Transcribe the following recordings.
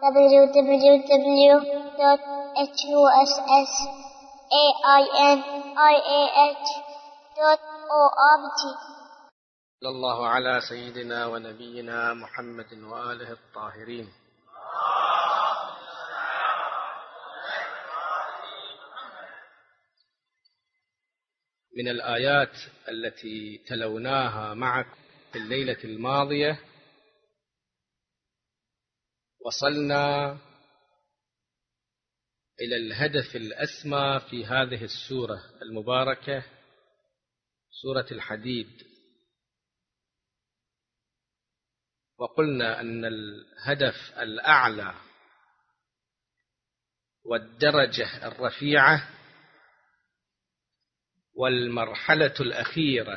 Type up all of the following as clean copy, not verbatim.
www.husainiah.org. صلى الله على سيدنا ونبينا محمد وآله الطاهرين. من الآيات التي تلوناها معك في الليلة الماضية وصلنا إلى الهدف الأسمى في هذه السورة المباركة، سورة الحديد، وقلنا أن الهدف الأعلى والدرجة الرفيعة والمرحلة الأخيرة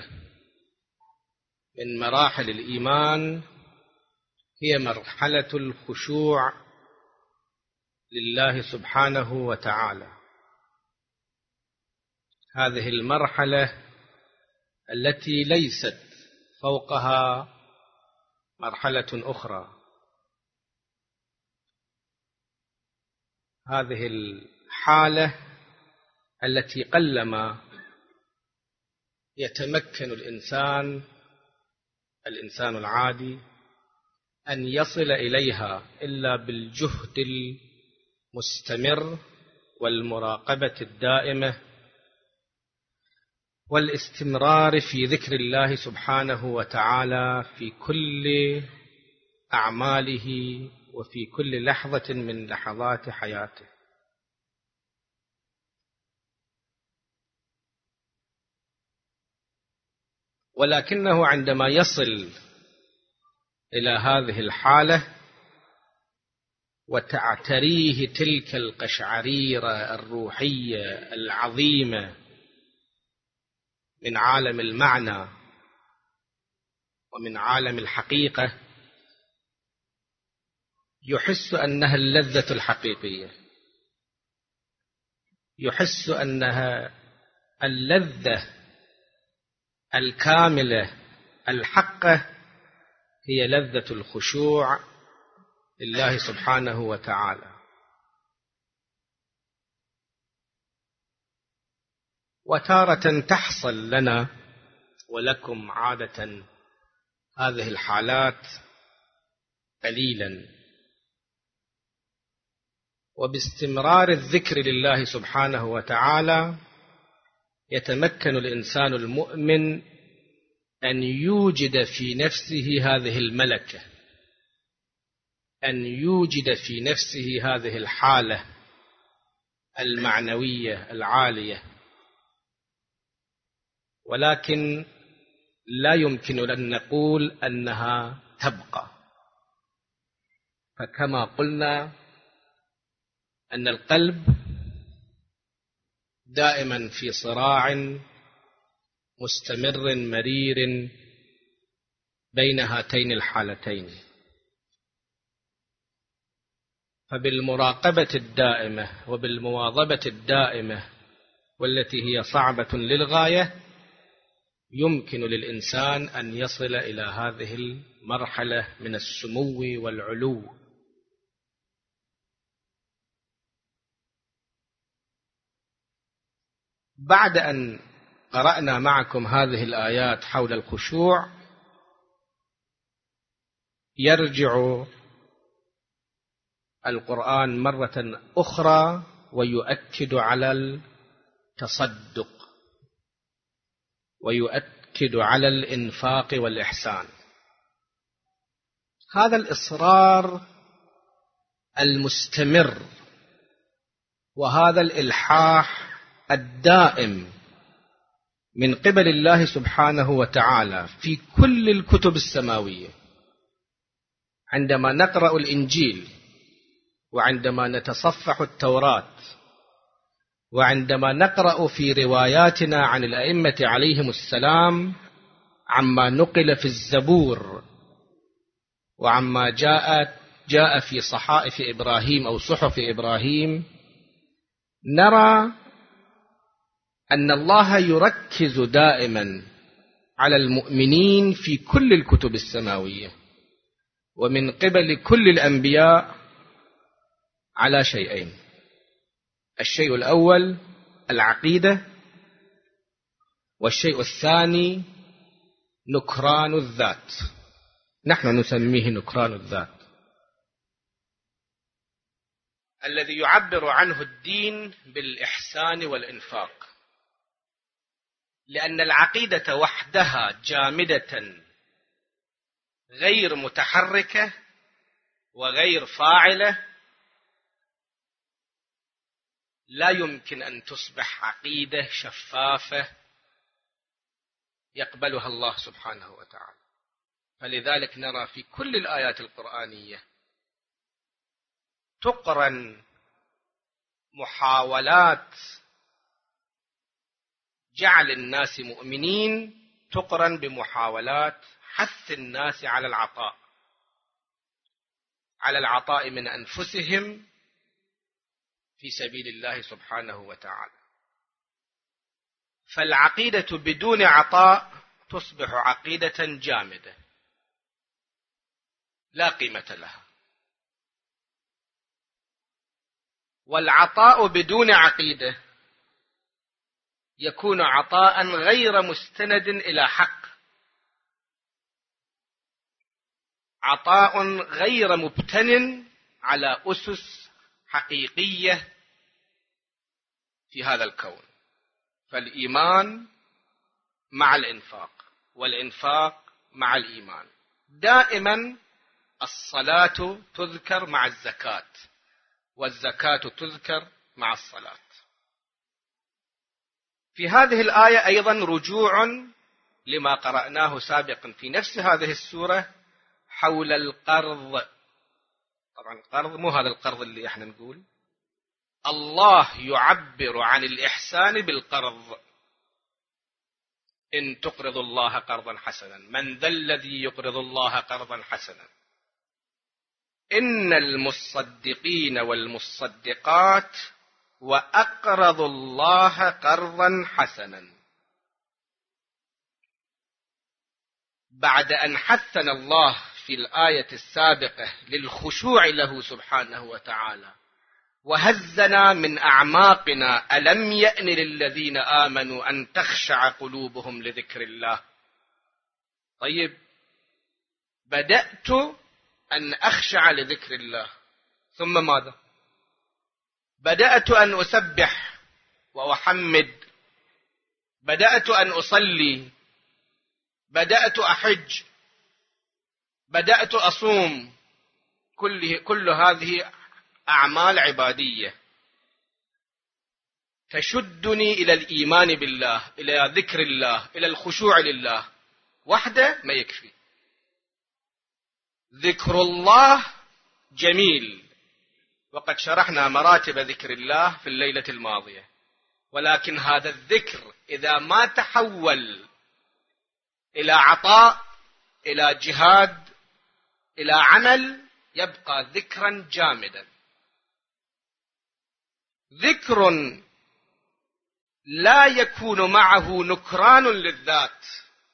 من مراحل الإيمان هي مرحلة الخشوع لله سبحانه وتعالى. هذه المرحلة التي ليست فوقها مرحلة أخرى. هذه الحالة التي قلما يتمكن الإنسان العادي أن يصل إليها إلا بالجهد المستمر والمراقبة الدائمة والاستمرار في ذكر الله سبحانه وتعالى في كل أعماله وفي كل لحظة من لحظات حياته. ولكنه عندما يصل إلى هذه الحالة وتعتريه تلك القشعريرة الروحية العظيمة من عالم المعنى ومن عالم الحقيقة، يحس أنها اللذة الحقيقية، يحس أنها اللذة الكاملة الحقة، هي لذة الخشوع لله سبحانه وتعالى. وتارة تحصل لنا ولكم عادة هذه الحالات قليلا، وباستمرار الذكر لله سبحانه وتعالى يتمكن الإنسان المؤمن أن يوجد في نفسه هذه الملكة، أن يوجد في نفسه هذه الحالة المعنوية العالية. ولكن لا يمكن أن نقول أنها تبقى، فكما قلنا أن القلب دائما في صراع مستمر مرير بين هاتين الحالتين. فبالمراقبة الدائمة وبالمواظبة الدائمة والتي هي صعبة للغاية يمكن للإنسان أن يصل إلى هذه المرحلة من السمو والعلو. بعد أن قرأنا معكم هذه الآيات حول الخشوع، يرجع القرآن مرة أخرى ويؤكد على التصدق ويؤكد على الإنفاق والإحسان. هذا الإصرار المستمر وهذا الإلحاح الدائم من قبل الله سبحانه وتعالى في كل الكتب السماوية. عندما نقرأ الإنجيل، وعندما نتصفح التوراة، وعندما نقرأ في رواياتنا عن الأئمة عليهم السلام عما نقل في الزبور وعما جاء في صحائف إبراهيم أو صحف إبراهيم، نرى أن الله يركز دائما على المؤمنين في كل الكتب السماوية ومن قبل كل الأنبياء على شيئين: الشيء الأول العقيدة، والشيء الثاني نكران الذات. نحن نسميه نكران الذات، الذي يعبر عنه الدين بالإحسان والإنفاق، لأن العقيدة وحدها جامدة غير متحركة وغير فاعلة لا يمكن أن تصبح عقيدة شفافة يقبلها الله سبحانه وتعالى. فلذلك نرى في كل الآيات القرآنية تقرن محاولات جعل الناس مؤمنين تقرن بمحاولات حث الناس على العطاء من أنفسهم في سبيل الله سبحانه وتعالى. فالعقيدة بدون عطاء تصبح عقيدة جامدة لا قيمة لها، والعطاء بدون عقيدة يكون عطاء غير مستند إلى حق، عطاء غير مبتن على أسس حقيقية في هذا الكون. فالإيمان مع الإنفاق، والإنفاق مع الإيمان. دائما الصلاة تذكر مع الزكاة، والزكاة تذكر مع الصلاة. في هذه الآية أيضا رجوع لما قرأناه سابقا في نفس هذه السورة حول القرض. طبعا القرض مو هذا القرض اللي احنا نقول، الله يعبر عن الإحسان بالقرض: إن تقرضوا الله قرضا حسنا من ذا الذي يقرض الله قرضا حسنا إن المصدقين والمصدقات وأقرضوا الله قرضا حسنا. بعد أن حثنا الله في الآية السابقة للخشوع له سبحانه وتعالى وهزنا من أعماقنا: ألم يأن للذين آمنوا أن تخشع قلوبهم لذكر الله. طيب، بدأت أن أخشع لذكر الله، ثم ماذا؟ بدأت أن أسبح وأحمد، بدأت أن أصلي، بدأت أحج، بدأت أصوم. كل هذه أعمال عبادية تشدني إلى الإيمان بالله، إلى ذكر الله، إلى الخشوع لله. وحده ما يكفي. ذكر الله جميل، وقد شرحنا مراتب ذكر الله في الليلة الماضية، ولكن هذا الذكر إذا ما تحول إلى عطاء، إلى جهاد، إلى عمل، يبقى ذكرا جامدا. ذكر لا يكون معه نكران للذات،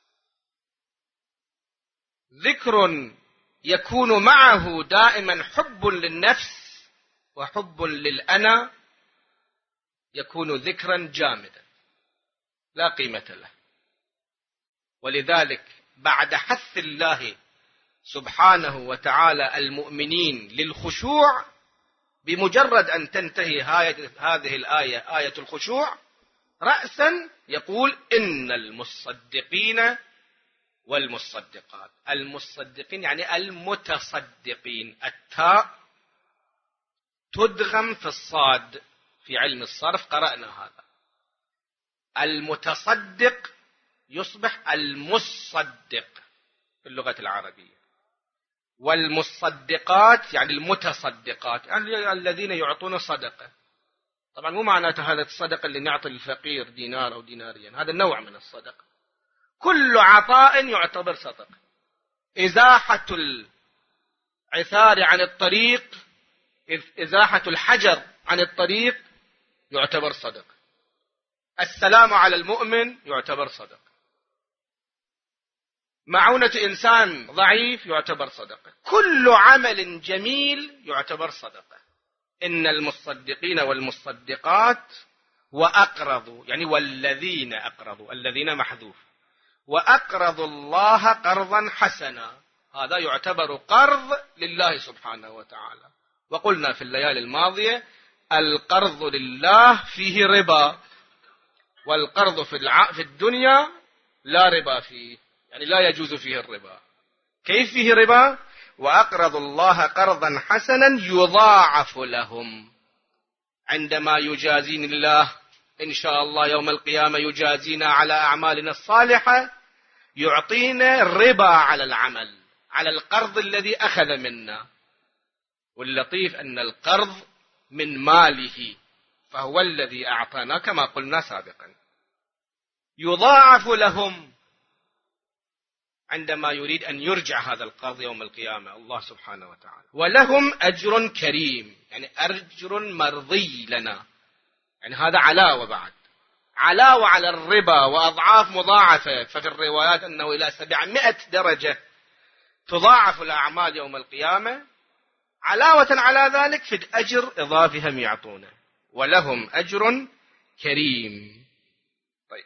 ذكر يكون معه دائما حب للنفس وحب للأنا، يكون ذكرا جامدا لا قيمة له. ولذلك بعد حث الله سبحانه وتعالى المؤمنين للخشوع، بمجرد أن تنتهي هذه الآية، آية الخشوع، رأسا يقول: إن المصدقين والمصدقات. المصدقين يعني المتصدقين، التاء تدغم في الصاد في علم الصرف، قرأنا هذا. المتصدق يصبح المصدق في اللغة العربية، والمصدقات يعني المتصدقات، يعني الذين يعطون صدقة. طبعا مو معناته هذا الصدقة اللي نعطي الفقير دينار أو دينارين، هذا النوع من الصدقة. كل عطاء يعتبر صدقة. إزاحة العثار عن الطريق، إزاحة الحجر عن الطريق يعتبر صدقة. السلام على المؤمن يعتبر صدقة. معونة إنسان ضعيف يعتبر صدقة. كل عمل جميل يعتبر صدقة إن المصدقين والمصدقات وأقرضوا، يعني والذين أقرضوا، الذين محذوف، وأقرضوا الله قرضا حسنا، هذا يعتبر قرض لله سبحانه وتعالى. وقلنا في الليالي الماضية القرض لله فيه ربا، والقرض في الدنيا لا ربا فيه، يعني لا يجوز فيه الربا. كيف فيه ربا؟ وأقرضوا الله قرضا حسنا يضاعف لهم. عندما يجازين الله إن شاء الله يوم القيامة، يجازينا على أعمالنا الصالحة، يعطينا ربا على العمل، على القرض الذي أخذ منا. واللطيف أن القرض من ماله، فهو الذي أعطانا كما قلنا سابقا. يضاعف لهم عندما يريد أن يرجع هذا القرض يوم القيامة الله سبحانه وتعالى. ولهم أجر كريم، يعني أجر مرضي لنا، يعني هذا علاوة، بعد علاوة على الربا وأضعاف مضاعفة. ففي الروايات أنه إلى 700 درجة تضاعف الأعمال يوم القيامة. علاوة على ذلك في أجر إضافي هم يعطونه. ولهم أجر كريم. طيب،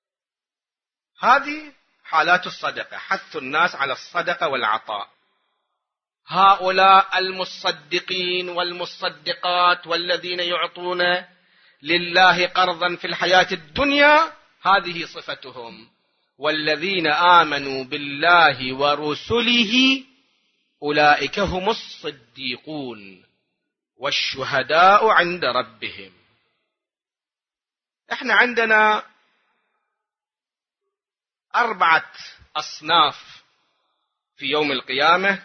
هذه حالات الصدقة، حث الناس على الصدقة والعطاء. هؤلاء المصدقين والمصدقات والذين يعطون لله قرضا في الحياة الدنيا، هذه صفتهم. والذين آمنوا بالله ورسله أولئك هم الصديقون والشهداء عند ربهم. احنا عندنا 4 أصناف في يوم القيامة.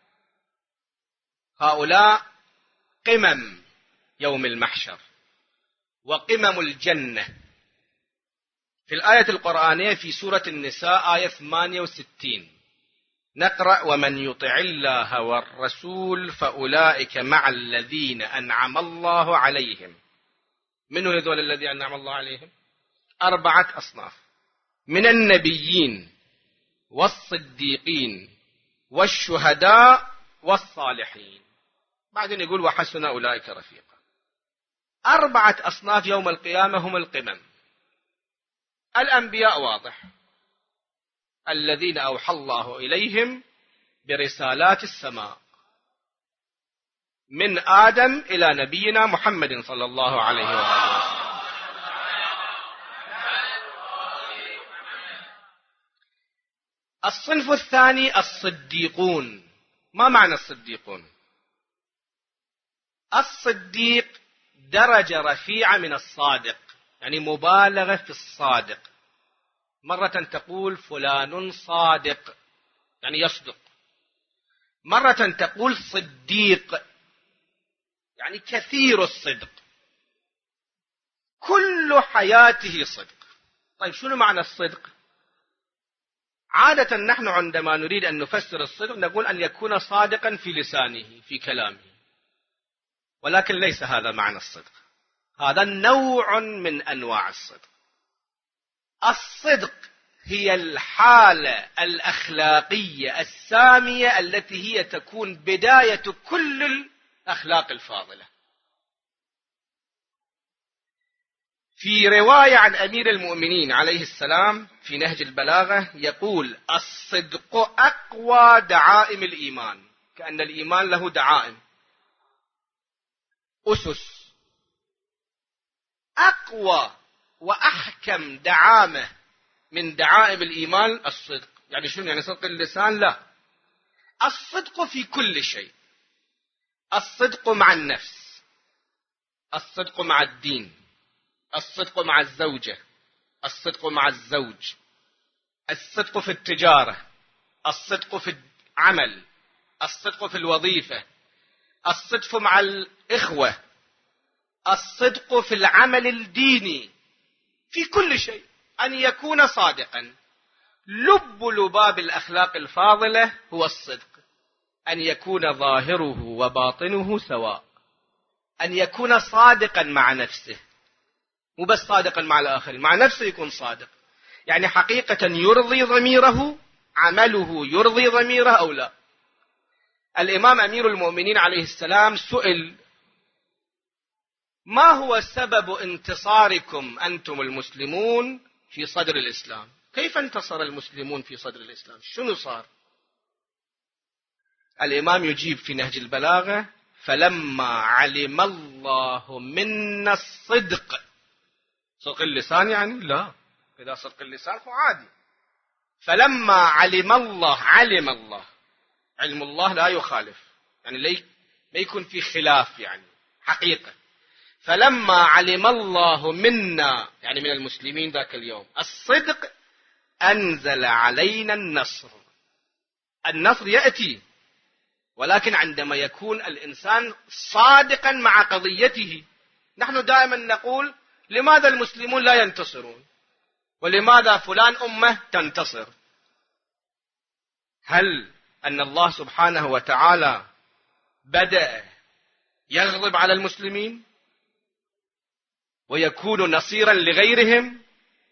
هؤلاء قمم يوم المحشر وقمم الجنة. في الآية القرآنية في سورة النساء آية 68 نقرأ: ومن يطع الله والرسول فأولئك مع الذين أنعم الله عليهم. من هذول الذين أنعم الله عليهم؟ 4 أصناف: من النبيين والصديقين والشهداء والصالحين. بعدين يقول: وحسن أولئك رفيقا. 4 أصناف يوم القيامة هم القمم. الأنبياء واضح، الذين أوحى الله إليهم برسالات السماء، من آدم إلى نبينا محمد صلى الله عليه وسلم. الصنف الثاني الصديقون. ما معنى الصديقون؟ الصديق درجة رفيعة من الصادق، يعني مبالغة في الصادق. مرة تقول فلان صادق، يعني يصدق. مرة تقول صديق، يعني كثير الصدق، كل حياته صدق. طيب، شنو معنى الصدق؟ عادة نحن عندما نريد أن نفسر الصدق نقول أن يكون صادقا في لسانه في كلامه، ولكن ليس هذا معنى الصدق. هذا نوع من أنواع الصدق. الصدق هي الحالة الأخلاقية السامية التي هي تكون بداية كل الأخلاق الفاضلة. في رواية عن أمير المؤمنين عليه السلام في نهج البلاغة يقول: الصدق أقوى دعائم الإيمان. كأن الإيمان له دعائم، أسس. أقوى وأحكم دعامة من دعائم الإيمان الصدق. يعني شنو؟ يعني صدق اللسان؟ لا، الصدق في كل شيء. الصدق مع النفس، الصدق مع الدين، الصدق مع الزوجة، الصدق مع الزوج، الصدق في التجارة، الصدق في العمل، الصدق في الوظيفة، الصدق مع الإخوة، الصدق في العمل الديني، في كل شيء أن يكون صادقا. لب لباب الأخلاق الفاضلة هو الصدق، أن يكون ظاهره وباطنه سواء، أن يكون صادقا مع نفسه، مو بس صادقا مع الآخرين، مع نفسه يكون صادق، يعني حقيقة يرضي ضميره، عمله يرضي ضميره أو لا. الإمام أمير المؤمنين عليه السلام سئل ما هو سبب انتصاركم أنتم المسلمون في صدر الإسلام؟ كيف انتصر المسلمون في صدر الإسلام؟ شنو صار؟ الإمام يجيب في نهج البلاغة: فلما علم الله منا الصدق. صدق اللسان يعني؟ لا، إذا صدق اللسان هو عادي. فلما علم الله، علم الله لا يخالف، يعني لا يكون في خلاف، يعني حقيقة. فلما علم الله منا، يعني من المسلمين ذاك اليوم، الصدق، أنزل علينا النصر. النصر يأتي، ولكن عندما يكون الإنسان صادقا مع قضيته. نحن دائما نقول: لماذا المسلمون لا ينتصرون؟ ولماذا فلان أمة تنتصر؟ هل أن الله سبحانه وتعالى بدأ يغضب على المسلمين ويكون نصيرا لغيرهم؟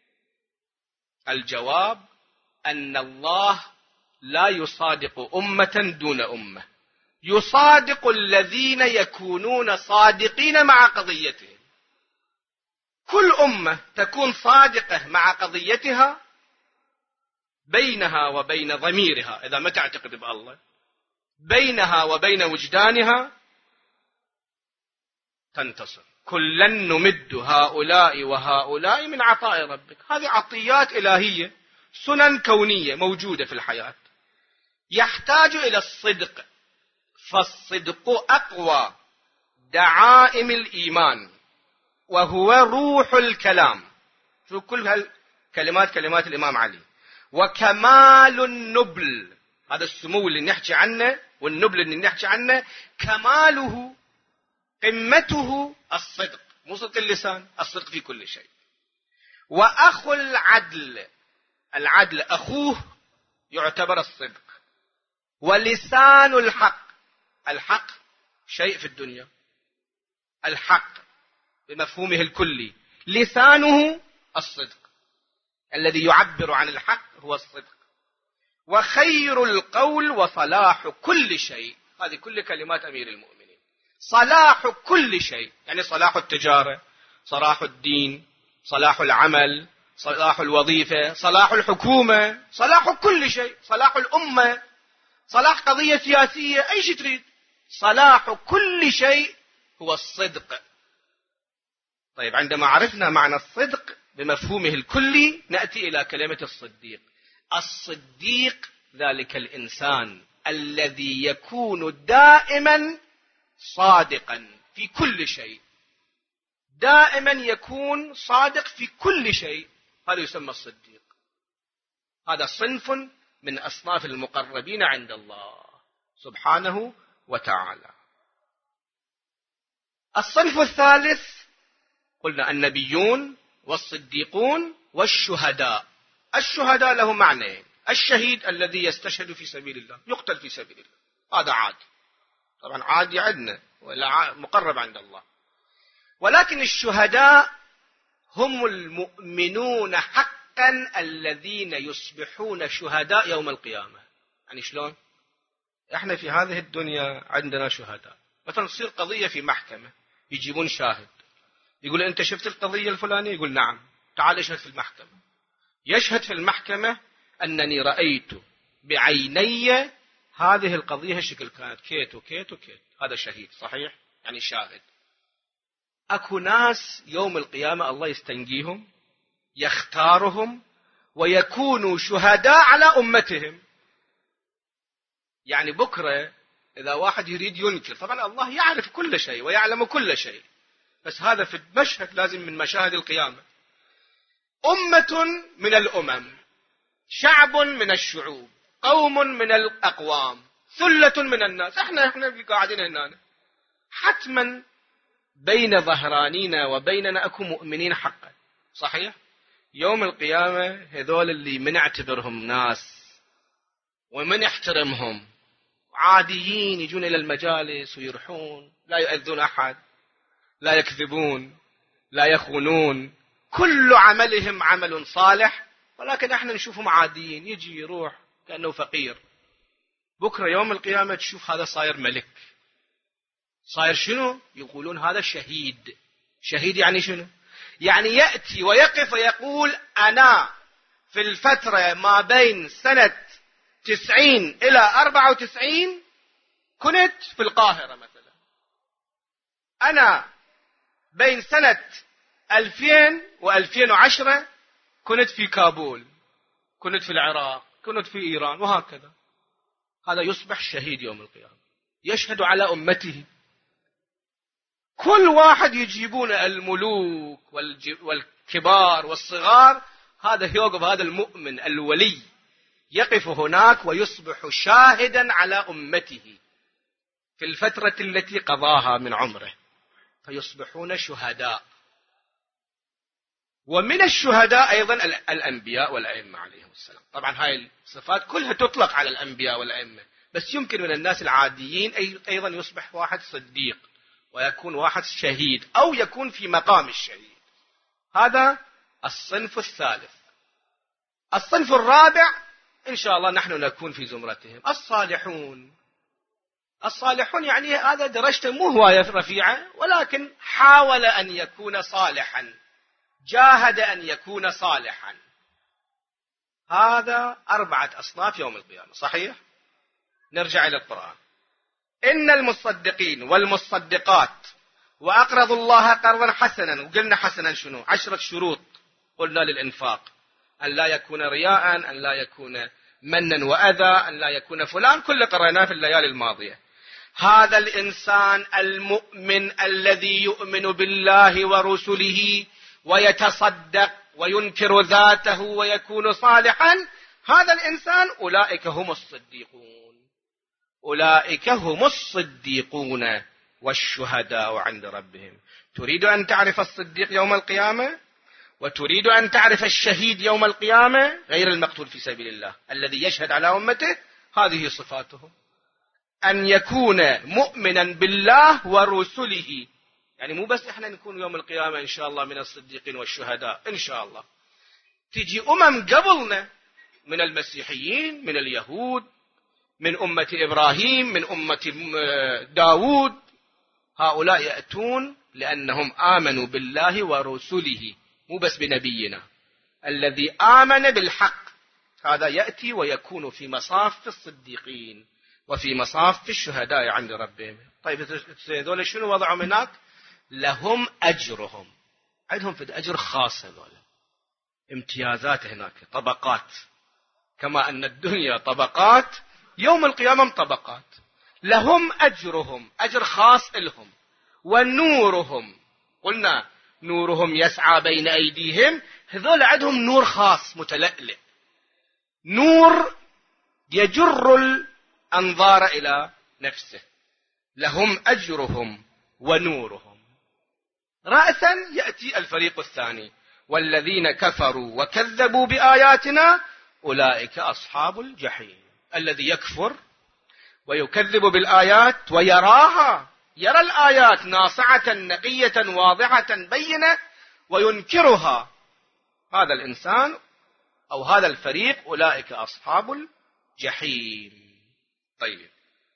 الجواب أن الله لا يصادق أمة دون أمة، يصادق الذين يكونون صادقين مع قضيتهم. كل أمة تكون صادقة مع قضيتها، بينها وبين ضميرها، إذا ما تعتقد بالله، بينها وبين وجدانها، تنتصر. كلا نمد هؤلاء وهؤلاء من عطاء ربك. هذه عطيات إلهية، سنن كونية موجودة في الحياة، يحتاج إلى الصدق. فالصدق أقوى دعائم الإيمان، وهو روح الكلام. شو كل هالكلمات كلمات الإمام علي. وكمال النبل، هذا السمو اللي نحكي عنه والنبل اللي نحكي عنه، كماله، قمته الصدق، مو صدق اللسان، الصدق في كل شيء. وأخو العدل، العدل أخوه يعتبر الصدق. ولسان الحق، الحق شيء في الدنيا، الحق بمفهومه الكلي، لسانه الصدق، الذي يعبر عن الحق هو الصدق. وخير القول وصلاح كل شيء، هذه كل كلمات أمير المؤمنين. صلاح كل شيء، يعني صلاح التجارة، صلاح الدين، صلاح العمل، صلاح الوظيفة، صلاح الحكومة، صلاح كل شيء، صلاح الأمة، صلاح قضية سياسية، أي شيء تريد، صلاح كل شيء هو الصدق. طيب، عندما عرفنا معنى الصدق بمفهومه الكلي، نأتي إلى كلمة الصديق. الصديق ذلك الإنسان الذي يكون دائما صادقا في كل شيء، دائما يكون صادق في كل شيء، هذا يسمى الصديق. هذا صنف من أصناف المقربين عند الله سبحانه وتعالى. الصنف الثالث قلنا النبيون والصديقون والشهداء. الشهداء له معنيين: الشهيد الذي يستشهد في سبيل الله، يقتل في سبيل الله، هذا عادي، طبعا عادي عندنا ولا مقرب عند الله. ولكن الشهداء هم المؤمنون حقا الذين يصبحون شهداء يوم القيامة. يعني شلون؟ احنا في هذه الدنيا عندنا شهداء، مثلا تصير قضية في محكمة، يجيبون شاهد يقول: انت شفت القضية الفلانية؟ يقول: نعم. تعال اشهد في المحكمة. يشهد في المحكمة أنني رأيت بعيني هذه القضية الشكل كانت كيت وكيت وكيت. هذا شهيد صحيح، يعني شاهد. أكو ناس يوم القيامة الله يستنجيهم، يختارهم ويكونوا شهداء على أمتهم. يعني بكرة إذا واحد يريد ينكر، طبعا الله يعرف كل شيء ويعلم كل شيء، بس هذا في المشهد لازم من مشاهد القيامة. أمة من الأمم، شعب من الشعوب، قوم من الأقوام، ثلة من الناس، احنا قاعدين هنا، حتما بين ظهرانينا وبيننا أكو مؤمنين حقا، صحيح؟ يوم القيامة هذول اللي من اعتبرهم ناس ومن احترمهم عاديين، يجون إلى المجالس ويرحون، لا يؤذون أحد، لا يكذبون، لا يخونون، كل عملهم عمل صالح، ولكن احنا نشوفهم عاديين، يجي يروح كأنه فقير. بكرة يوم القيامة تشوف هذا صاير ملك، صاير شنو؟ يقولون هذا شهيد. شهيد يعني شنو؟ يعني يأتي ويقف ويقول أنا في الفترة ما بين سنة 90 إلى 94 كنت في القاهرة مثلا، أنا بين سنة 2000 و2010 كنت في كابول، كنت في العراق، كنت في إيران، وهكذا. هذا يصبح شهيد يوم القيامة، يشهد على أمته. كل واحد يجيبون الملوك والكبار والصغار، هذا يوقف، هذا المؤمن الولي يقف هناك ويصبح شاهدا على أمته في الفترة التي قضاها من عمره، فيصبحون شهداء. ومن الشهداء أيضا الأنبياء والأئمة عليهم السلام. طبعا هاي الصفات كلها تطلق على الأنبياء والأئمة، بس يمكن من الناس العاديين أيضا يصبح واحد صديق ويكون واحد شهيد، أو يكون في مقام الشهيد. هذا الصنف الثالث. الصنف الرابع إن شاء الله نحن نكون في زمرتهم، الصالحون. الصالحون يعني هذا درجته مو هواية رفيعة، ولكن حاول أن يكون صالحا، جاهد أن يكون صالحا. هذا 4 أصناف يوم القيامة. صحيح؟ نرجع إلى القرآن. إن المصدقين والمصدقات وأقرضوا الله قرضا حسنا. وقلنا حسنا شنو؟ 10 شروط قلنا للإنفاق: أن لا يكون رياء، أن لا يكون منا وأذى، أن لا يكون فلان، كل قرأناه في الليالي الماضية. هذا الإنسان المؤمن الذي يؤمن بالله ورسله ويتصدق وينكر ذاته ويكون صالحا، هذا الإنسان أولئك هم الصديقون. أولئك هم الصديقون والشهداء عند ربهم. تريد أن تعرف الصديق يوم القيامة، وتريد أن تعرف الشهيد يوم القيامة، غير المقتول في سبيل الله الذي يشهد على أمته. هذه صفاتهم: أن يكون مؤمنا بالله ورسله. يعني مو بس إحنا نكون يوم القيامة إن شاء الله من الصديقين والشهداء إن شاء الله، تجي قبلنا من المسيحيين، من اليهود، من أمة إبراهيم، من أمة داود. هؤلاء يأتون لأنهم آمنوا بالله ورسله، مو بس بنبينا الذي آمن بالحق. هذا يأتي ويكون في مصاف الصديقين وفي مصاف الشهداء عند ربهم. طيب هذول شنو وضعهم هناك؟ لهم أجرهم، عندهم في أجر خاص، هذول امتيازات هناك، طبقات. كما أن الدنيا طبقات، يوم القيامة طبقات. لهم أجرهم، أجر خاص لهم. ونورهم، قلنا نورهم يسعى بين أيديهم، هذول عندهم نور خاص متلألئ، نور يجر الأنظار إلى نفسه. لهم أجرهم ونورهم. رأسا يأتي الفريق الثاني: والذين كفروا وكذبوا بآياتنا أولئك أصحاب الجحيم. الذي يكفر ويكذب بالآيات ويراها، يرى الآيات ناصعة نقية واضحة بينة وينكرها، هذا الإنسان أو هذا الفريق أولئك أصحاب الجحيم. طيب،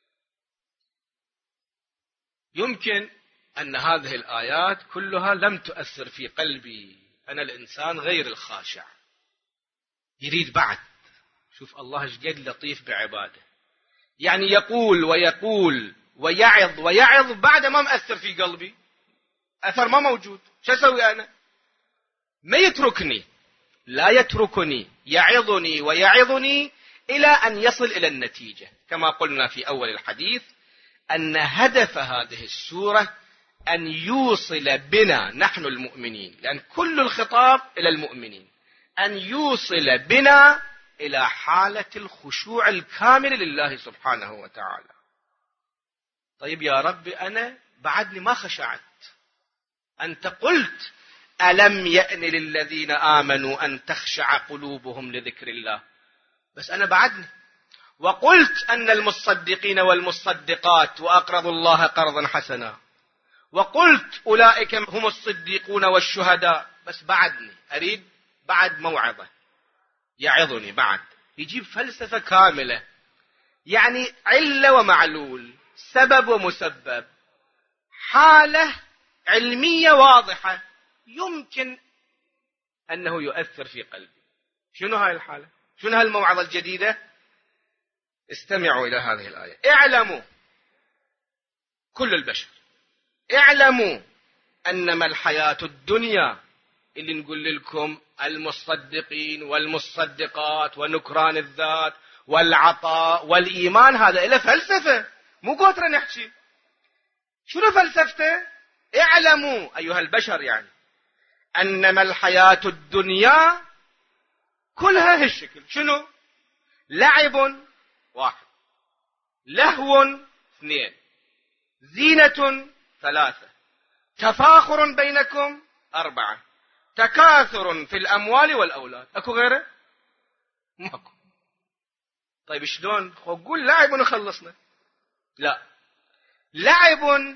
يمكن أن هذه الآيات كلها لم تؤثر في قلبي، أنا الإنسان غير الخاشع، يريد بعد. شوف الله ايش قد لطيف بعباده، يعني يقول ويقول ويعظ ويعظ، بعد ما مأثر في قلبي، أثر ما موجود. شو أسوي أنا؟ ما يتركني، لا يتركني، يعظني ويعظني إلى أن يصل إلى النتيجة. كما قلنا في أول الحديث أن هدف هذه السورة أن يوصل بنا نحن المؤمنين، لأن كل الخطاب إلى المؤمنين، أن يوصل بنا إلى حالة الخشوع الكامل لله سبحانه وتعالى. طيب يا رب، أنا بعدني ما خشعت. أنت قلت: ألم يأن للذين آمنوا أن تخشع قلوبهم لذكر الله. بس أنا بعدني. وقلت أن المصدقين والمصدقات وأقرضوا الله قرضا حسنا. وقلت أولئك هم الصديقون والشهداء. بس بعدني، أريد بعد موعظة، يعظني بعد. يجيب فلسفة كاملة، يعني علة ومعلول، سبب ومسبب، حالة علمية واضحة يمكن أنه يؤثر في قلبي. شنو هاي الحالة؟ شنو هالموعظة الجديدة؟ استمعوا إلى هذه الآية. اعلموا كل البشر، اعلموا أنما الحياة الدنيا، اللي نقول لكم المصدقين والمصدقات ونكران الذات والعطاء والإيمان، هذا إله فلسفة، مو قوترة نحكي. شنو فلسفته؟ اعلموا أيها البشر، يعني أنما الحياة الدنيا كلها هالشكل. شنو؟ لعب 1، لهو 2، زينة 3، تفاخر بينكم 4، تكاثر في الأموال والأولاد. أكو غيره؟ ماكو. طيب شلون؟ قول لعب ونخلصنا. لا، لعب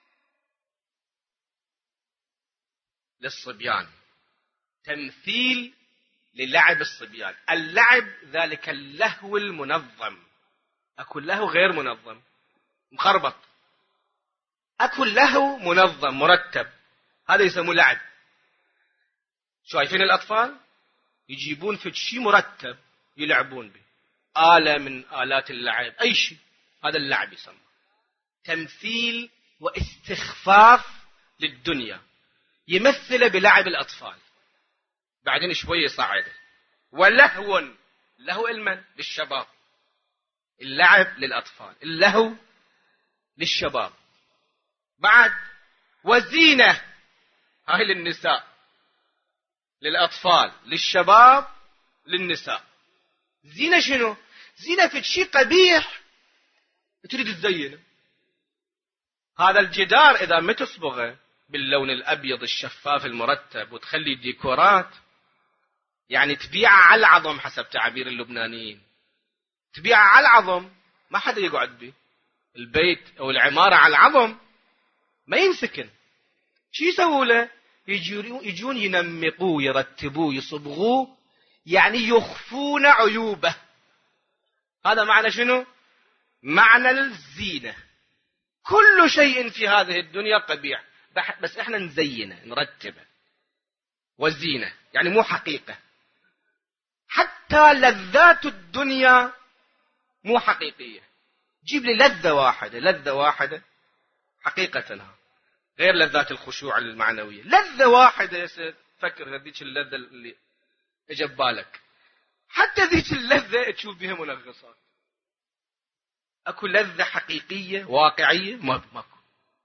للصبيان، تمثيل للعب الصبيان. اللعب ذلك اللهو المنظم. أكو اللهو غير منظم مخربط، أكو اللهو منظم مرتب، هذا يسموه لعب. شايفين الأطفال يجيبون في شيء مرتب يلعبون به، آلة من آلات اللعب، أي شيء، هذا اللعب يسمى. تمثيل واستخفاف للدنيا، يمثل بلعب الأطفال، بعدين شوية صعد. ولهو، لهو المن للشباب، اللعب للأطفال، اللهو للشباب. بعد وزينة، هاي للنساء، للأطفال، للشباب، للنساء. زينة شنو؟ زينة في شيء قبيح تريد تزينه. هذا الجدار إذا ما تصبغه باللون الأبيض الشفاف المرتب وتخلي ديكورات، يعني تبيع على العظم حسب تعبير اللبنانيين، تبيع على العظم، ما حدا يقعد به. البيت أو العمارة على العظم ما ينسكن. شو يسووا له؟ يجون ينمقوه، يرتبوه، يصبغوه، يعني يخفون عيوبه. هذا معنى شنو؟ معنى الزينة. كل شيء في هذه الدنيا قبيح، بس احنا نزينه نرتبه. والزينة يعني مو حقيقة، حتى لذات الدنيا مو حقيقية. جيب لي لذة واحدة، لذة واحدة حقيقة، غير لذات الخشوع المعنوية. لذة واحدة يا سيد، فكر هذيك اللذة اللي اجى ببالك، حتى ذيك اللذة تشوف بها منغصات. اكو لذة حقيقية واقعية؟ ماكو.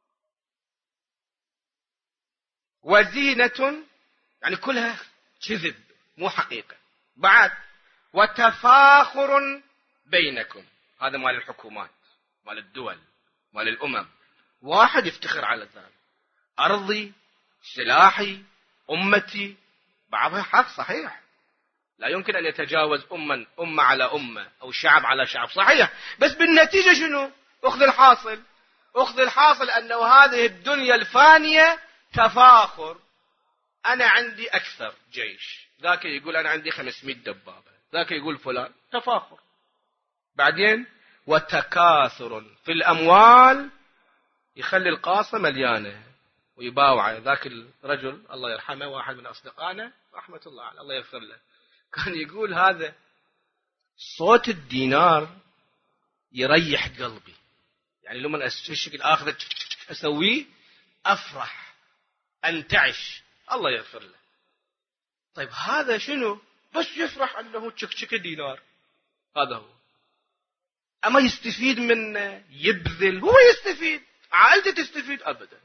وزينة يعني كلها كذب، مو حقيقة. بعد وتفاخر بينكم، هذا مال الحكومات، مال الدول، مال الأمم. واحد يفتخر على ذلك، أرضي، سلاحي، أمتي، بعضها حق صحيح، لا يمكن أن يتجاوز أمة على أمة أو شعب على شعب، صحيح. بس بالنتيجة شنو؟ أخذ الحاصل. أخذ الحاصل أنه هذه الدنيا الفانية تفاخر. أنا عندي أكثر جيش، ذاك يقول أنا عندي 500 دبابة، ذاك يقول فلان، تفاخر. بعدين وتكاثر في الأموال، يخلي القاصة مليانة ويباوعه. ذاك الرجل الله يرحمه، واحد من أصدقائنا رحمة الله عليه، الله يغفر له، كان يقول هذا صوت الدينار يريح قلبي، يعني لما الشكل آخذ أسويه أفرح أنتعش، الله يغفر له. طيب هذا شنو؟ بس يفرح أنه تشكشك دينار، هذا هو. أما يستفيد من يبذل؟ هو يستفيد، عائلته تستفيد؟ أبدا.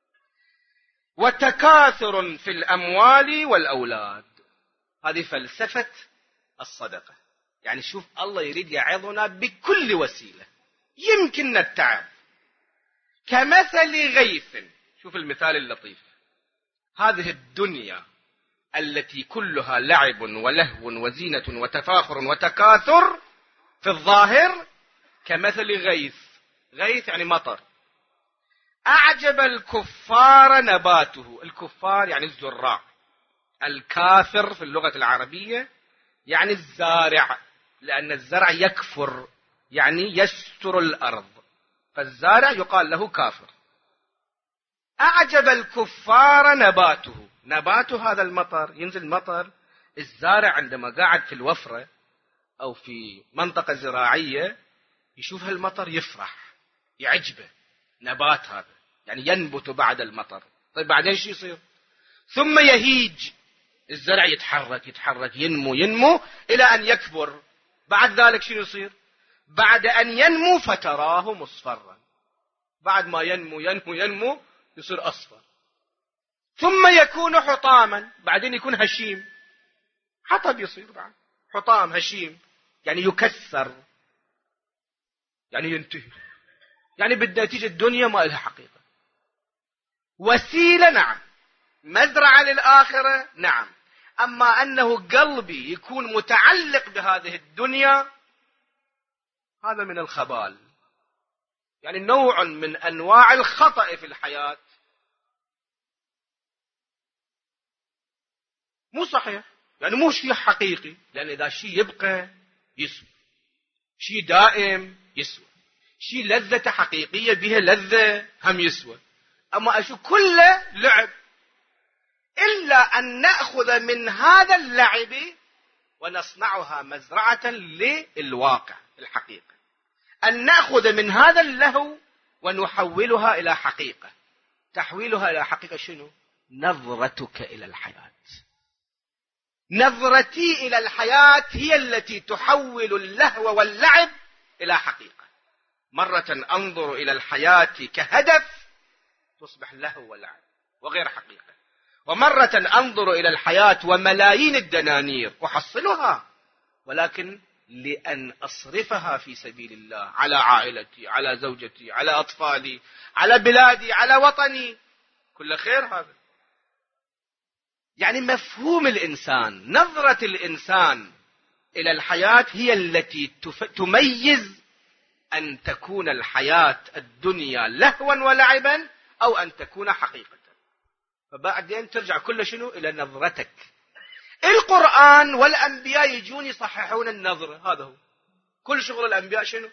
وتكاثر في الأموال والأولاد، هذه فلسفة الصدقة. يعني شوف الله يريد يعظنا بكل وسيلة يمكن التعب. كمثل غيث، شوف المثال اللطيف، هذه الدنيا التي كلها لعب ولهو وزينة وتفاخر وتكاثر في الظاهر، كمثل غيث. غيث يعني مطر. أعجب الكفار نباته. الكفار يعني الزراع. الكافر في اللغة العربية يعني الزارع، لأن الزرع يكفر يعني يستر الأرض، فالزارع يقال له كافر. أعجب الكفار نباته. نبات هذا المطر، ينزل مطر، الزارع عندما قاعد في الوفرة أو في منطقة زراعية يشوف هالمطر يفرح، يعجبه. نبات هذا يعني ينبت بعد المطر. طيب بعدين شو يصير؟ ثم يهيج، الزرع يتحرك ينمو إلى أن يكبر. بعد ذلك شو يصير؟ بعد أن ينمو فتراه مصفرا. بعد ما ينمو يصير أصفر. ثم يكون حطاما، بعدين يكون هشيم. حطب يصير بعد حطام هشيم، يعني يكسر، يعني ينتهي، يعني بالنتيجة الدنيا ما لها حقيقة. وسيلة نعم، مزرعة للآخرة نعم، أما أنه قلبي يكون متعلق بهذه الدنيا هذا من الخبال، يعني نوع من أنواع الخطأ في الحياة، مو صحيح، يعني مو شيء حقيقي. لأن إذا شيء يبقى يسوى، شيء دائم يسوى، شيء لذة حقيقية بها لذة هم يسوى. أما أشو كله لعب، إلا أن نأخذ من هذا اللعب ونصنعها مزرعة للواقع الحقيقة، أن نأخذ من هذا اللهو ونحولها إلى حقيقة. تحويلها إلى حقيقة شنو؟ نظرتك إلى الحياة. نظرتي إلى الحياة هي التي تحول اللهو واللعب إلى حقيقة. مرة أنظر إلى الحياة كهدف تصبح لهو ولعب وغير حقيقة، ومرة أنظر إلى الحياة وملايين الدنانير أحصلها، ولكن لأن أصرفها في سبيل الله على عائلتي، على زوجتي، على أطفالي، على بلادي، على وطني، كل خير هذا. يعني مفهوم الإنسان، نظرة الإنسان إلى الحياة هي التي تميز أن تكون الحياة الدنيا لهوا ولعبا أو أن تكون حقيقة. فبعدين ترجع كل شنو إلى نظرتك. القرآن والأنبياء يجون يصححون النظرة، هذا هو كل شغل الأنبياء. شنو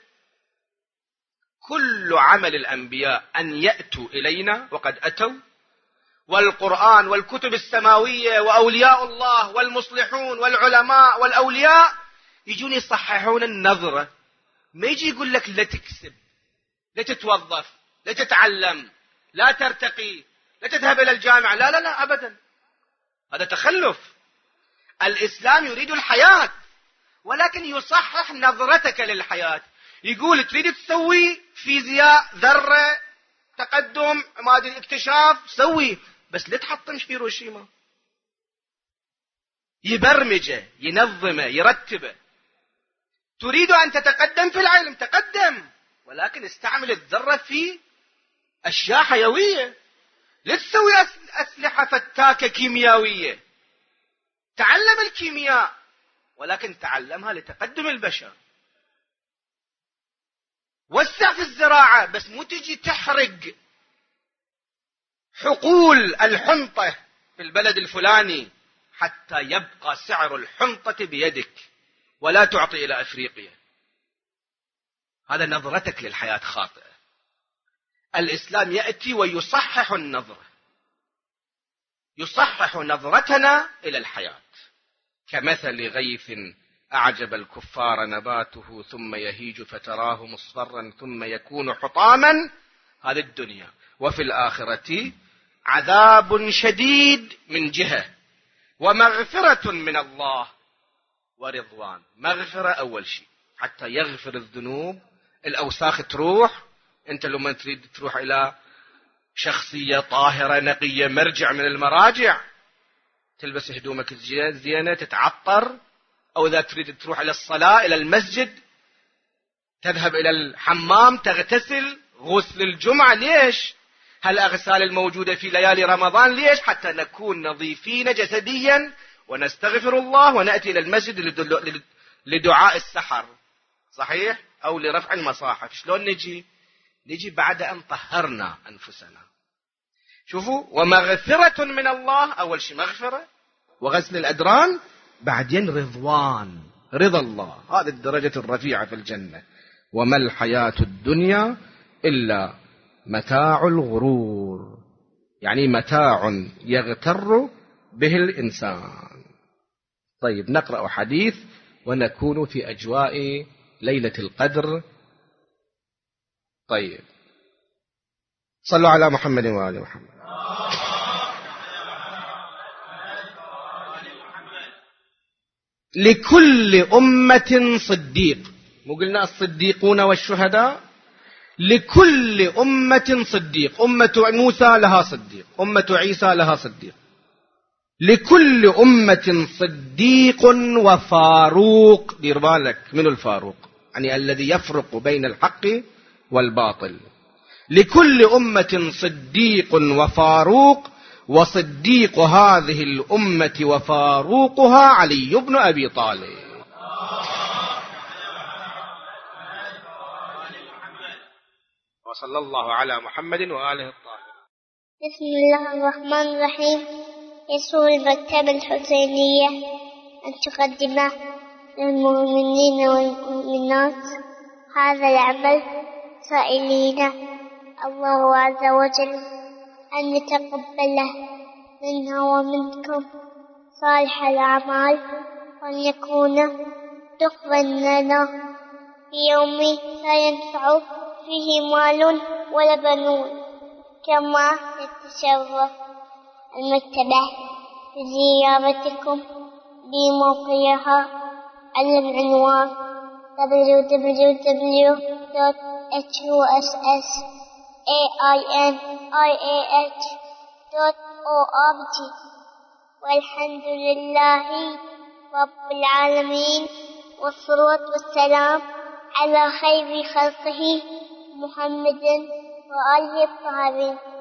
كل عمل الأنبياء؟ أن يأتوا إلينا وقد أتوا، والقرآن والكتب السماوية وأولياء الله والمصلحون والعلماء والأولياء يجون يصححون النظرة. ما يجي يقول لك لا تكسب، لا تتوظف، لا تتعلم، لا ترتقي، لا تذهب إلى الجامعة، لا لا لا أبدا، هذا تخلف. الإسلام يريد الحياة، ولكن يصحح نظرتك للحياة. يقول تريد تسوي فيزياء، ذرة، تقدم، ما أدري اكتشاف، سوي، بس لا تحطمش في هيروشيما. يبرمجه، ينظمه، يرتبه. تريد أن تتقدم في العلم، تقدم، ولكن استعمل الذرة في أشياء حيوية. لا تسوي أسلحة فتاكة كيميائية. تعلم الكيمياء، ولكن تعلمها لتقدم البشر. وسع في الزراعة، بس مو تجي تحرق حقول الحنطة في البلد الفلاني حتى يبقى سعر الحنطة بيدك ولا تعطي إلى أفريقيا. هذا نظرتك للحياة خاطئة. الإسلام يأتي ويصحح النظرة، يصحح نظرتنا إلى الحياة. كمثل غيث أعجب الكفار نباته ثم يهيج فتراه مصفرا ثم يكون حطاما، هذه الدنيا. وفي الآخرة عذاب شديد من جهة، ومغفرة من الله ورضوان. مغفرة أول شيء حتى يغفر الذنوب، الأوساخ تروح. أنت لما تريد تروح إلى شخصية طاهرة نقية مرجع من المراجع، تلبس هدومك الزينة، تتعطر، أو إذا تريد تروح إلى الصلاة إلى المسجد تذهب إلى الحمام تغتسل غسل الجمعة. ليش؟ هالأغسال الموجودة في ليالي رمضان ليش؟ حتى نكون نظيفين جسديا ونستغفر الله ونأتي إلى المسجد لدعاء السحر، صحيح؟ أو لرفع المصاحف. شلون نجي بعد أن طهرنا أنفسنا. شوفوا، ومغفرة من الله، أول شيء مغفرة وغسل الأدران، بعدين رضوان، رضا الله، هذه الدرجة الرفيعة في الجنة. وما الحياة الدنيا إلا متاع الغرور. يعني متاع يغتر به الإنسان. طيب نقرأ حديث ونكون في أجواء ليلة القدر. طيب صلوا على محمد وآل محمد. لكل أمة صديق، مو قلنا الصديقون والشهداء؟ لكل أمة صديق. أمة موسى لها صديق، أمة عيسى لها صديق. لكل أمة صديق وفاروق. دير بالك من الفاروق، يعني الذي يفرق بين الحق والباطل. لكل أمة صديق وفاروق، وصديق هذه الأمة وفاروقها علي بن أبي طالب. وصلى الله على محمد وآله الطاهرين. بسم الله الرحمن الرحيم. يسر المكتبة الحسينية أن تقدم للمؤمنين والمؤمنات هذا العمل، سائلين الله عز وجل أن يتقبله منا ومنكم صالح الأعمال، وأن يكون تقبل لنا في يوم لا ينفع فيه مال ولا بنون. كما تتشرف المكتبة بزيارتكم بموقعها على العنوان www.hussainih.org. والحمد لله رب العالمين، والصلاة والسلام على خير خلقه محمد وآله الطاهرين.